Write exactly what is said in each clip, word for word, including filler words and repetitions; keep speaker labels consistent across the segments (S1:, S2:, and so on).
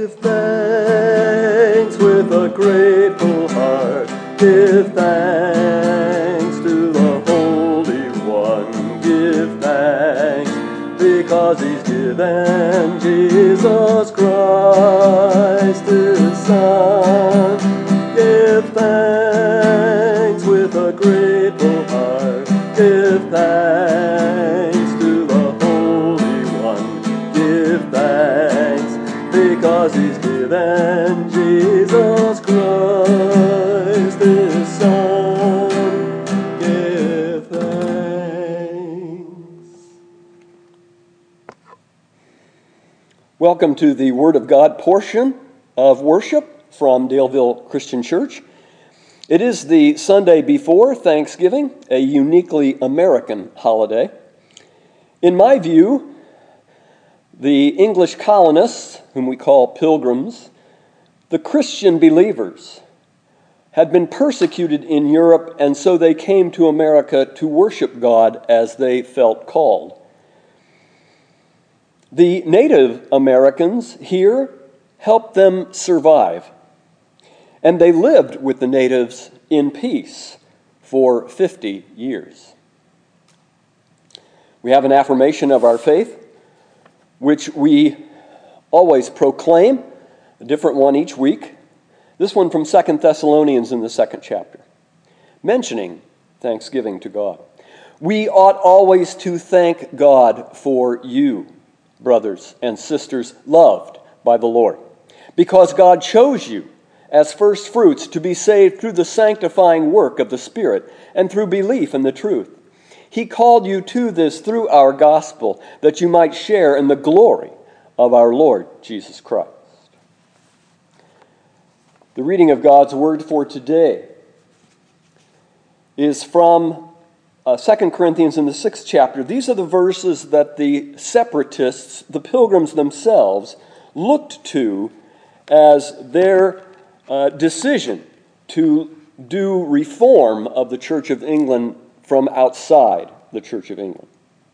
S1: Give thanks with a grateful heart. Give thanks to the Holy One. Give thanks because He's given Jesus Christ, His Son. Give thanks with a grateful heart. Give thanks to the Holy One. Give thanks because He's given Jesus Christ, His Son. Give thanks. Welcome to the Word of God portion of worship from Daleville Christian Church. It is the Sunday before Thanksgiving, a uniquely American holiday. In my view, the English colonists, whom we call pilgrims, the Christian believers, had been persecuted in Europe, and so they came to America to worship God as they felt called. The Native Americans here helped them survive, and they lived with the natives in peace for fifty years. We have an affirmation of our faith, which we always proclaim, a different one each week. This one from Second Thessalonians in the second chapter, mentioning thanksgiving to God. We ought always to thank God for you, brothers and sisters, loved by the Lord, because God chose you as first fruits to be saved through the sanctifying work of the Spirit and through belief in the truth. He called you to this through our gospel, that you might share in the glory of our Lord Jesus Christ. The reading of God's Word for today is from uh, Second Corinthians in the sixth chapter. These are the verses that the separatists, the pilgrims themselves, looked to as their uh, decision to do reform of the Church of England from outside the Church of England.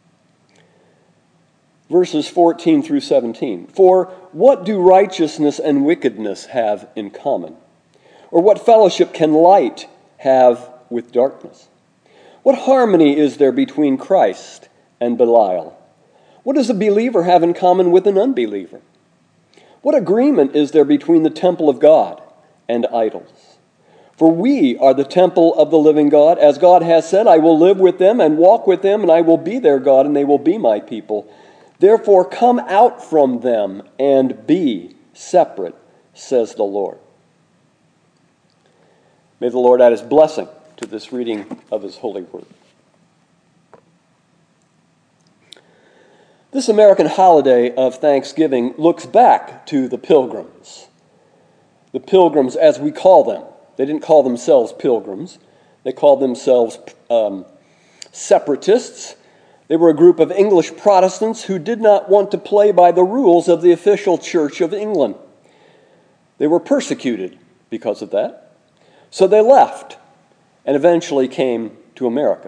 S1: Verses fourteen through seventeen. For what do righteousness and wickedness have in common? Or what fellowship can light have with darkness? What harmony is there between Christ and Belial? What does a believer have in common with an unbeliever? What agreement is there between the temple of God and idols? For we are the temple of the living God. As God has said, I will live with them and walk with them, and I will be their God, and they will be my people. Therefore come out from them and be separate, says the Lord. May the Lord add His blessing to this reading of His holy word. This American holiday of Thanksgiving looks back to the pilgrims. The pilgrims, as we call them. They didn't call themselves pilgrims. They called themselves um, separatists. They were a group of English Protestants who did not want to play by the rules of the official Church of England. They were persecuted because of that. So they left and eventually came to America.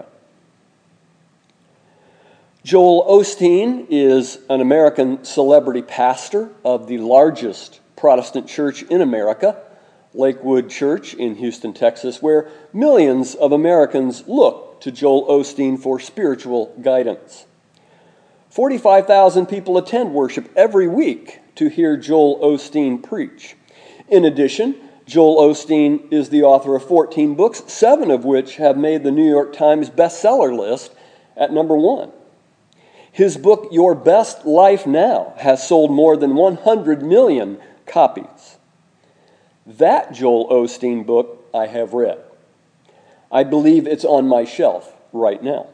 S1: Joel Osteen is an American celebrity pastor of the largest Protestant church in America, Lakewood Church in Houston, Texas, where millions of Americans look to Joel Osteen for spiritual guidance. forty-five thousand people attend worship every week to hear Joel Osteen preach. In addition, Joel Osteen is the author of fourteen books, seven of which have made the New York Times bestseller list at number one. His book, Your Best Life Now, has sold more than one hundred million copies. That Joel Osteen book I have read. I believe it's on my shelf right now.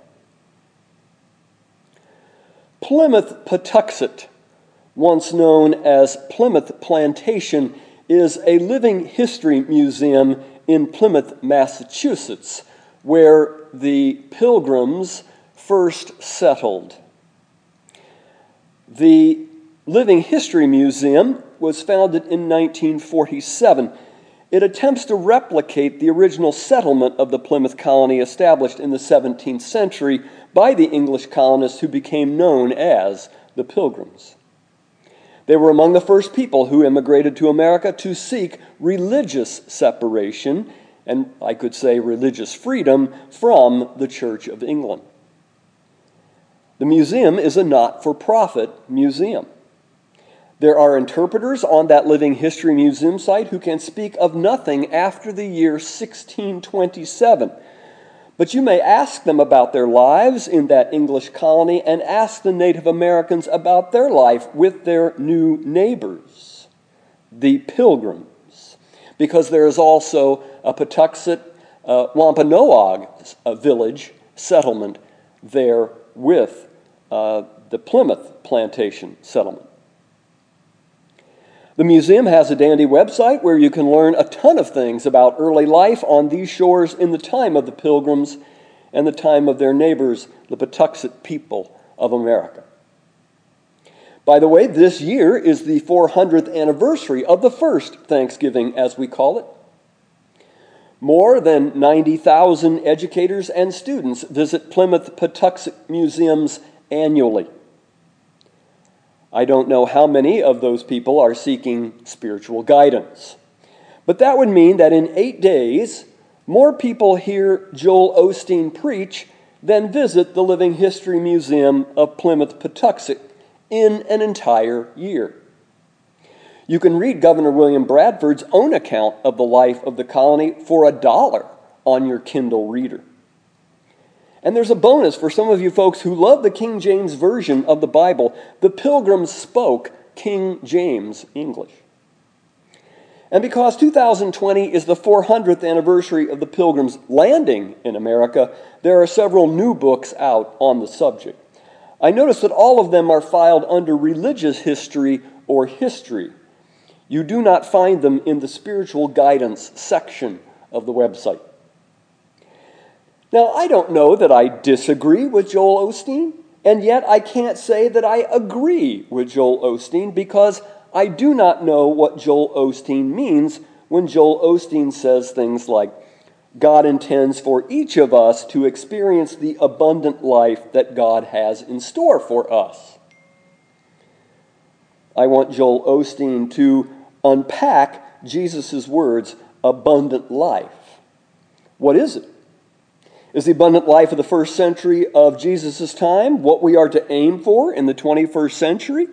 S1: Plymouth Patuxent, once known as Plymouth Plantation, is a living history museum in Plymouth, Massachusetts, where the Pilgrims first settled. The Living History Museum was founded in nineteen forty-seven. It attempts to replicate the original settlement of the Plymouth colony established in the seventeenth century by the English colonists who became known as the Pilgrims. They were among the first people who immigrated to America to seek religious separation, and I could say religious freedom, from the Church of England. The museum is a not-for-profit museum. There are interpreters on that Living History Museum site who can speak of nothing after the year sixteen twenty-seven. But you may ask them about their lives in that English colony and ask the Native Americans about their life with their new neighbors, the Pilgrims, because there is also a Patuxet uh, Wampanoag uh, village settlement there with uh, the Plymouth plantation settlement. The museum has a dandy website where you can learn a ton of things about early life on these shores in the time of the Pilgrims and the time of their neighbors, the Patuxet people of America. By the way, this year is the four hundredth anniversary of the first Thanksgiving, as we call it. More than ninety thousand educators and students visit Plymouth Patuxet museums annually. I don't know how many of those people are seeking spiritual guidance. But that would mean that in eight days, more people hear Joel Osteen preach than visit the Living History Museum of Plymouth Patuxet in an entire year. You can read Governor William Bradford's own account of the life of the colony for a dollar on your Kindle reader. And there's a bonus for some of you folks who love the King James Version of the Bible. The Pilgrims spoke King James English. And because two thousand twenty is the four hundredth anniversary of the Pilgrims landing in America, there are several new books out on the subject. I notice that all of them are filed under religious history or history. You do not find them in the spiritual guidance section of the website. Now, I don't know that I disagree with Joel Osteen, and yet I can't say that I agree with Joel Osteen because I do not know what Joel Osteen means when Joel Osteen says things like, God intends for each of us to experience the abundant life that God has in store for us. I want Joel Osteen to unpack Jesus' words, abundant life. What is it? Is the abundant life of the first century of Jesus' time what we are to aim for in the twenty-first century?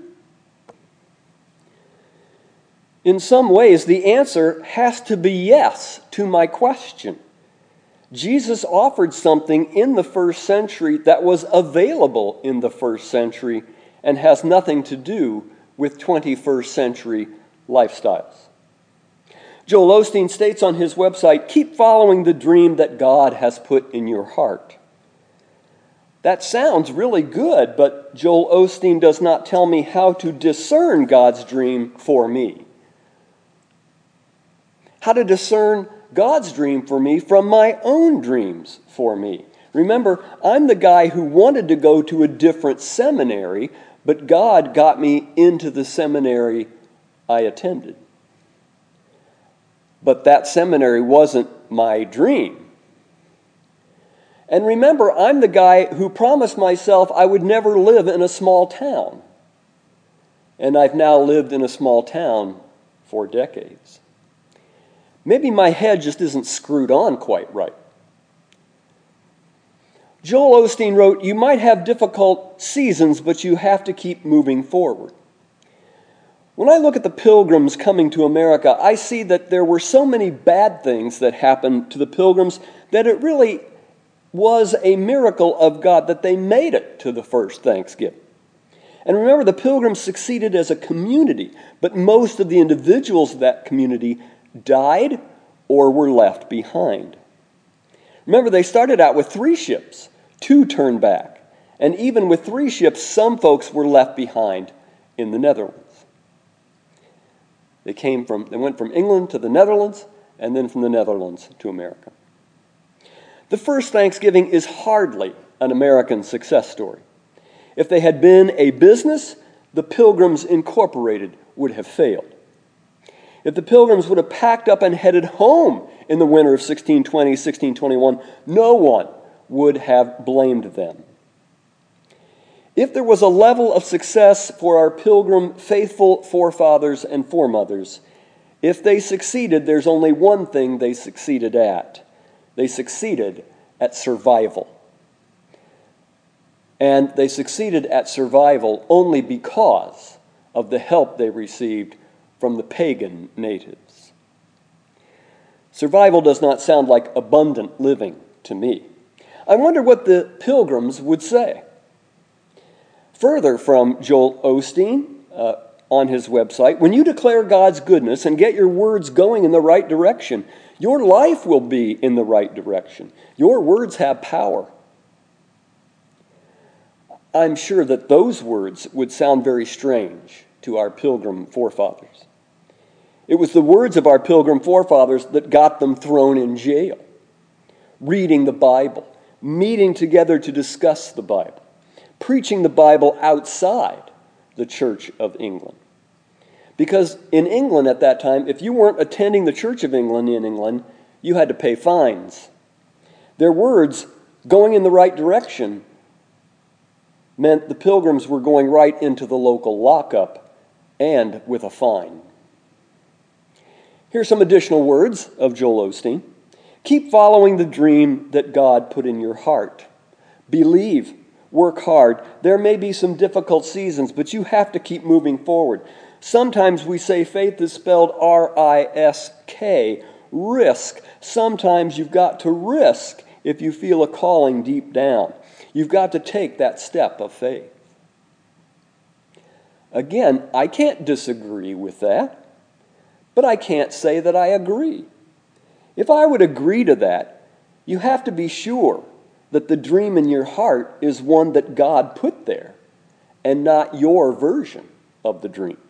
S1: In some ways, the answer has to be yes to my question. Jesus offered something in the first century that was available in the first century and has nothing to do with twenty-first century lifestyles. Joel Osteen states on his website, keep following the dream that God has put in your heart. That sounds really good, but Joel Osteen does not tell me how to discern God's dream for me. How to discern God's dream for me from my own dreams for me. Remember, I'm the guy who wanted to go to a different seminary, but God got me into the seminary I attended. But that seminary wasn't my dream. And remember, I'm the guy who promised myself I would never live in a small town. And I've now lived in a small town for decades. Maybe my head just isn't screwed on quite right. Joel Osteen wrote, you might have difficult seasons, but you have to keep moving forward. When I look at the Pilgrims coming to America, I see that there were so many bad things that happened to the Pilgrims that it really was a miracle of God that they made it to the first Thanksgiving. And remember, the Pilgrims succeeded as a community, but most of the individuals of that community died or were left behind. Remember, they started out with three ships, two turned back, and even with three ships, some folks were left behind in the Netherlands. They came from, they went from England to the Netherlands, and then from the Netherlands to America. The first Thanksgiving is hardly an American success story. If they had been a business, the Pilgrims Incorporated would have failed. If the Pilgrims would have packed up and headed home in the winter of sixteen twenty, sixteen twenty-one, no one would have blamed them. If there was a level of success for our pilgrim faithful forefathers and foremothers, if they succeeded, there's only one thing they succeeded at. They succeeded at survival. And they succeeded at survival only because of the help they received from the pagan natives. Survival does not sound like abundant living to me. I wonder what the pilgrims would say. Further from Joel Osteen uh, on his website, when you declare God's goodness and get your words going in the right direction, your life will be in the right direction. Your words have power. I'm sure that those words would sound very strange to our pilgrim forefathers. It was the words of our pilgrim forefathers that got them thrown in jail, reading the Bible, meeting together to discuss the Bible, preaching the Bible outside the Church of England. Because in England at that time, if you weren't attending the Church of England in England, you had to pay fines. Their words, going in the right direction, meant the pilgrims were going right into the local lockup and with a fine. Here's some additional words of Joel Osteen. Keep following the dream that God put in your heart. Believe. Work hard. There may be some difficult seasons, but you have to keep moving forward. Sometimes we say faith is spelled R I S K, risk. Sometimes you've got to risk if you feel a calling deep down. You've got to take that step of faith. Again, I can't disagree with that, but I can't say that I agree. If I would agree to that, you have to be sure that the dream in your heart is one that God put there and not your version of the dream.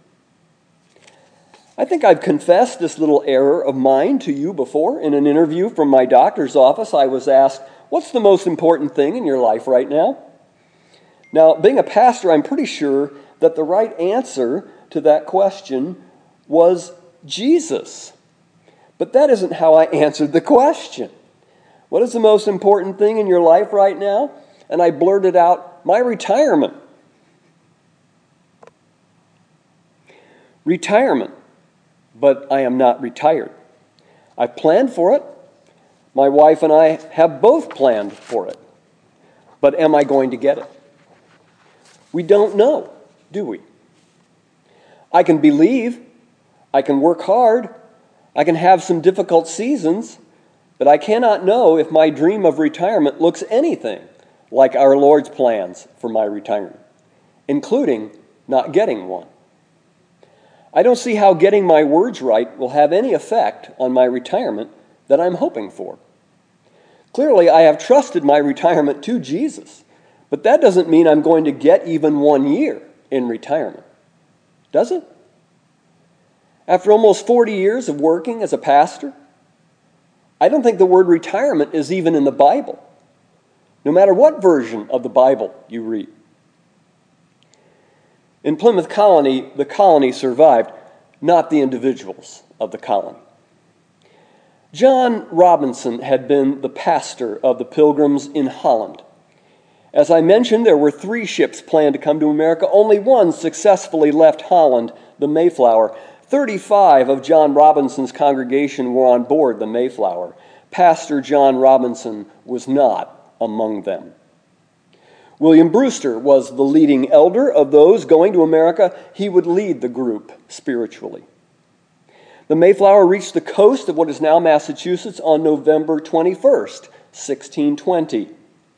S1: I think I've confessed this little error of mine to you before. In an interview from my doctor's office, I was asked, what's the most important thing in your life right now? Now, being a pastor, I'm pretty sure that the right answer to that question was Jesus. But that isn't how I answered the question. What is the most important thing in your life right now? And I blurted out, my retirement. Retirement. But I am not retired. I've planned for it. My wife and I have both planned for it. But am I going to get it? We don't know, do we? I can believe. I can work hard. I can have some difficult seasons. But I cannot know if my dream of retirement looks anything like our Lord's plans for my retirement, including not getting one. I don't see how getting my words right will have any effect on my retirement that I'm hoping for. Clearly, I have trusted my retirement to Jesus, but that doesn't mean I'm going to get even one year in retirement. Does it? After almost forty years of working as a pastor, I don't think the word retirement is even in the Bible, no matter what version of the Bible you read. In Plymouth Colony, the colony survived, not the individuals of the colony. John Robinson had been the pastor of the Pilgrims in Holland. As I mentioned, there were three ships planned to come to America. Only one successfully left Holland, the Mayflower. Thirty-five of John Robinson's congregation were on board the Mayflower. Pastor John Robinson was not among them. William Brewster was the leading elder of those going to America. He would lead the group spiritually. The Mayflower reached the coast of what is now Massachusetts on November twenty-first, sixteen twenty.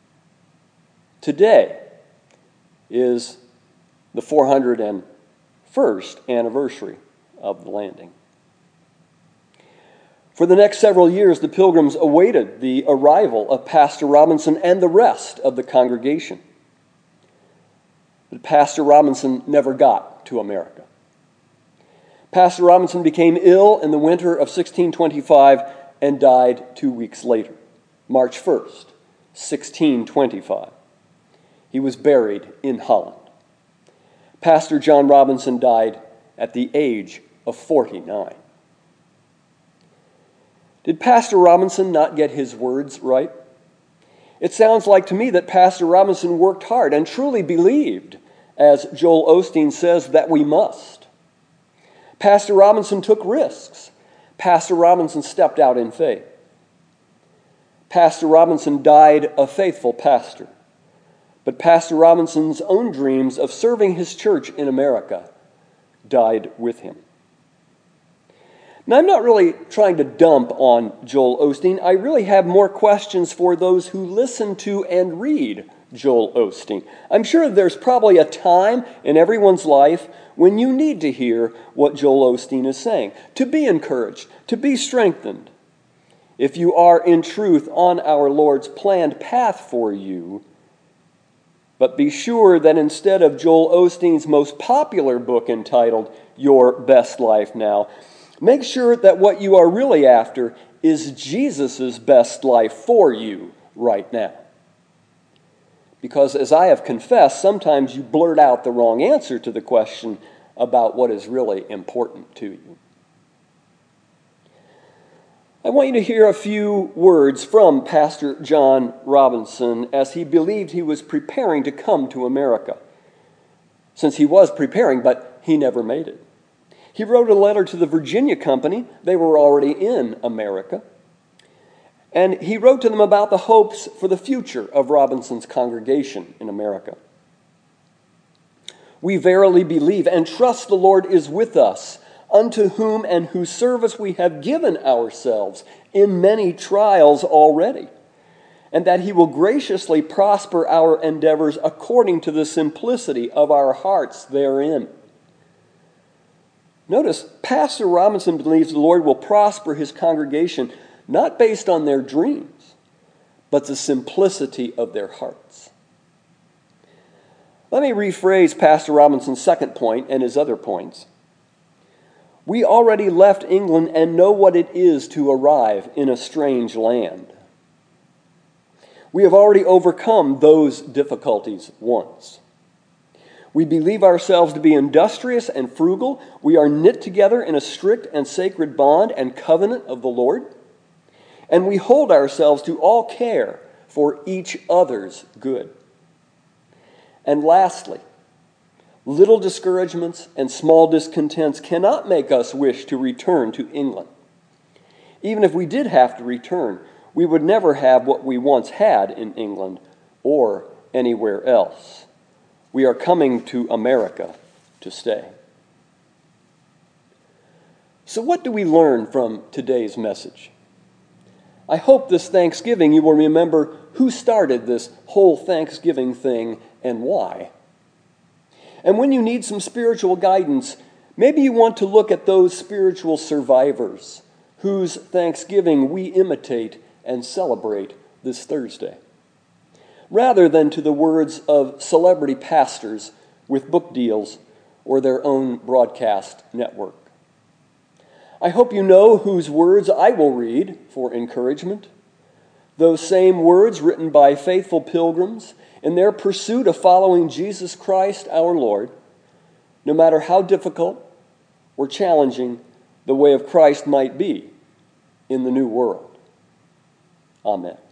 S1: Today is the four hundred first anniversary of the landing. For the next several years, the Pilgrims awaited the arrival of Pastor Robinson and the rest of the congregation. But Pastor Robinson never got to America. Pastor Robinson became ill in the winter of sixteen twenty-five and died two weeks later, March first, sixteen twenty-five. He was buried in Holland. Pastor John Robinson died at the age of forty-nine. Did Pastor Robinson not get his words right? It sounds like to me that Pastor Robinson worked hard and truly believed, as Joel Osteen says, that we must. Pastor Robinson took risks. Pastor Robinson stepped out in faith. Pastor Robinson died a faithful pastor. But Pastor Robinson's own dreams of serving his church in America died with him. Now, I'm not really trying to dump on Joel Osteen. I really have more questions for those who listen to and read Joel Osteen. I'm sure there's probably a time in everyone's life when you need to hear what Joel Osteen is saying, to be encouraged, to be strengthened. If you are in truth on our Lord's planned path for you, but be sure that instead of Joel Osteen's most popular book entitled Your Best Life Now, make sure that what you are really after is Jesus' best life for you right now. Because as I have confessed, sometimes you blurt out the wrong answer to the question about what is really important to you. I want you to hear a few words from Pastor John Robinson as he believed he was preparing to come to America. Since he was preparing, but he never made it. He wrote a letter to the Virginia Company. They were already in America. And he wrote to them about the hopes for the future of Robinson's congregation in America. We verily believe and trust the Lord is with us, unto whom and whose service we have given ourselves in many trials already, and that he will graciously prosper our endeavors according to the simplicity of our hearts therein. Notice, Pastor Robinson believes the Lord will prosper his congregation not based on their dreams, but the simplicity of their hearts. Let me rephrase Pastor Robinson's second point and his other points. We already left England and know what it is to arrive in a strange land. We have already overcome those difficulties once. We believe ourselves to be industrious and frugal. We are knit together in a strict and sacred bond and covenant of the Lord. And we hold ourselves to all care for each other's good. And lastly, little discouragements and small discontents cannot make us wish to return to England. Even if we did have to return, we would never have what we once had in England or anywhere else. We are coming to America to stay. So what do we learn from today's message? I hope this Thanksgiving you will remember who started this whole Thanksgiving thing and why. And when you need some spiritual guidance, maybe you want to look at those spiritual survivors whose Thanksgiving we imitate and celebrate this Thursday, rather than to the words of celebrity pastors with book deals or their own broadcast network. I hope you know whose words I will read for encouragement. Those same words written by faithful pilgrims in their pursuit of following Jesus Christ our Lord, no matter how difficult or challenging the way of Christ might be in the new world. Amen.